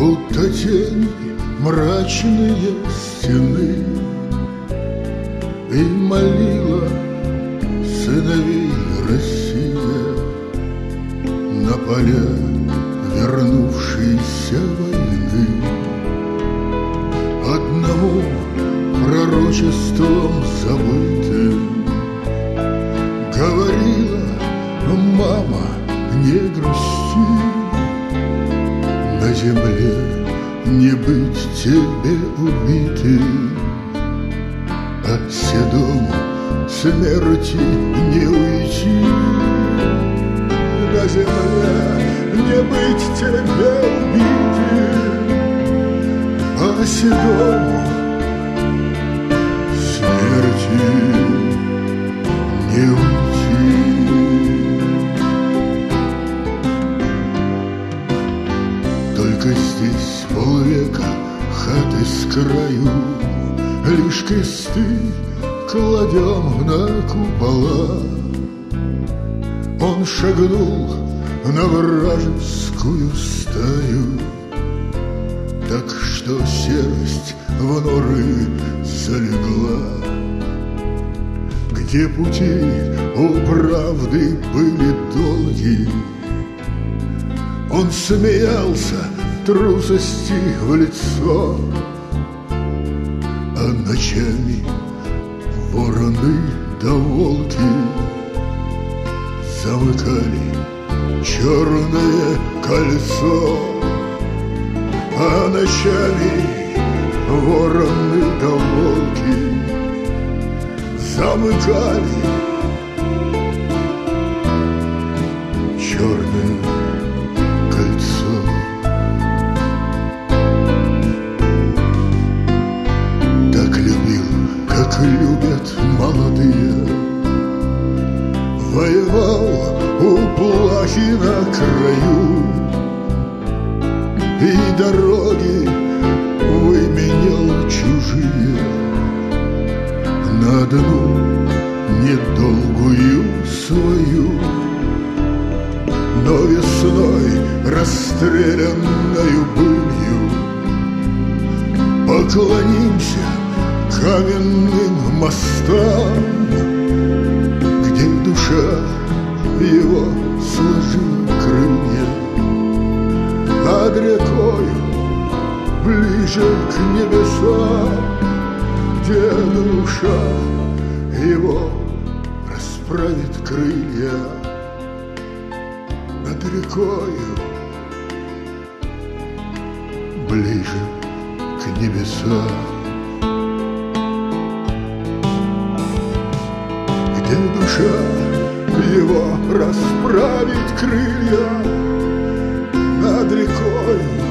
будто тени мрачные стены, и молила сыновей Россия на поля вернувшейся войны. Одному пророчеством забытым говорила: мама, не грусти, на земле не быть тебе убитым, а седому смерти не уйти. На земле не быть тебе убитым, а седому смерти не уйти. Только здесь полвека хаты с краю, лишь кресты кладем на купола. Он шагнул на вражескую стаю, так что серость в норы залегла. Где пути у правды были долги, он смеялся трусости в лицо, а ночами вороны да волки замыкали черное кольцо. А ночами вороны да волки замыкали черное кольцо. Так любил, как любят молодые, воевал у плахи на краю, и дороги выменял чужие на одну недолгую свою. Но весной, расстрелянною былью, поклонимся каменным мостам, где душа его сложила крылья над рекою, ближе к небесам, где душа его расправит крылья над рекою, ближе к небесам, где душа его расправит крылья над рекою,